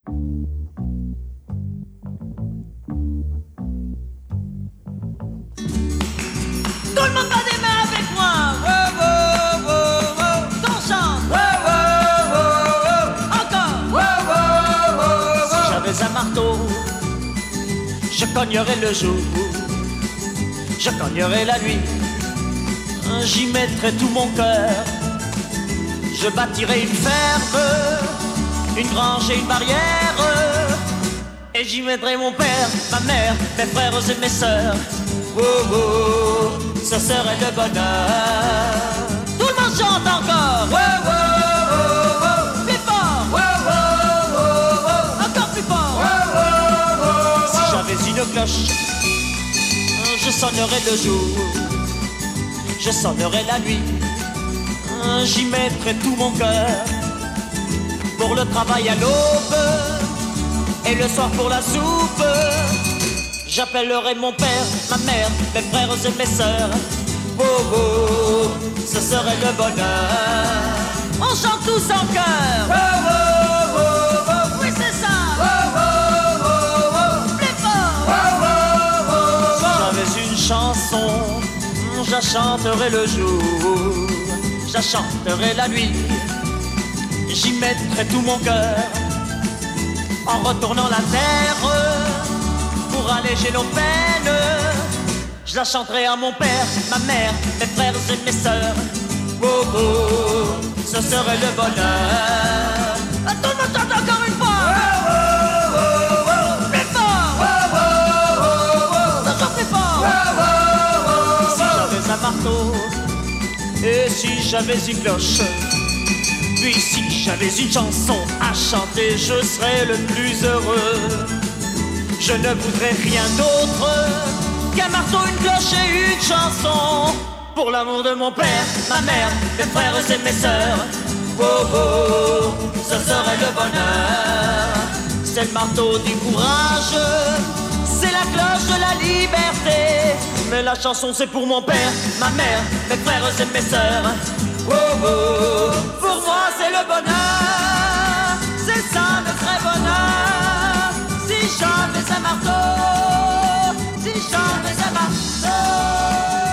Tout le monde bat des mains avec moi. Wow, wow, wow, wow. Qu'on chante. Wow, wow, wow, wow. Encore. Wow, wow, wow, wow. Si j'avais un marteau, je cognerais le jour, je cognerais la nuit, j'y mettrais tout mon cœur. Je bâtirais une ferme, une grange et une barrière, et j'y mettrais mon père, ma mère, mes frères et mes sœurs. Oh, oh, ce serait le bonheur. Tout le monde chante encore. Oh, oh, oh, oh. Plus fort. Oh, oh, oh, oh. Encore plus fort. Oh, oh, oh. Si j'avais une cloche, je sonnerais le jour, je sonnerais la nuit, j'y mettrais tout mon cœur. Pour le travail à l'aube et le soir pour la soupe, j'appellerai mon père, ma mère, mes frères et mes sœurs. Oh, oh, ce serait le bonheur. On chante tous en chœur. Oh, oh, oh, oh. Oui, c'est ça. Oh, oh, oh, oh. Plus fort. Oh, oh, oh, oh. Si j'avais une chanson, je la chanterais le jour, je la chanterais la nuit, j'y mettrais tout mon cœur. En retournant la terre, pour alléger nos peines, je la chanterai à mon père, ma mère, mes frères et mes sœurs. Oh, oh, ce serait le bonheur. Tout le monde chante encore une fois. Oh, oh, oh, oh. Plus fort. Oh, oh, oh, oh. Toujours plus fort. Oh, oh, oh, oh. Si j'avais un marteau, et si j'avais une cloche, puis si j'avais une chanson à chanter, je serais le plus heureux. Je ne voudrais rien d'autre qu'un marteau, une cloche et une chanson. Pour l'amour de mon père, ma mère, mes frères et mes sœurs. Oh, oh, ce serait le bonheur. C'est le marteau du courage, c'est la cloche de la liberté. Mais la chanson c'est pour mon père, ma mère, mes frères et mes sœurs. Oh, oh, pour moi c'est le bonheur. C'est ça le vrai bonheur. Si j'avais un marteau, si j'avais un marteau.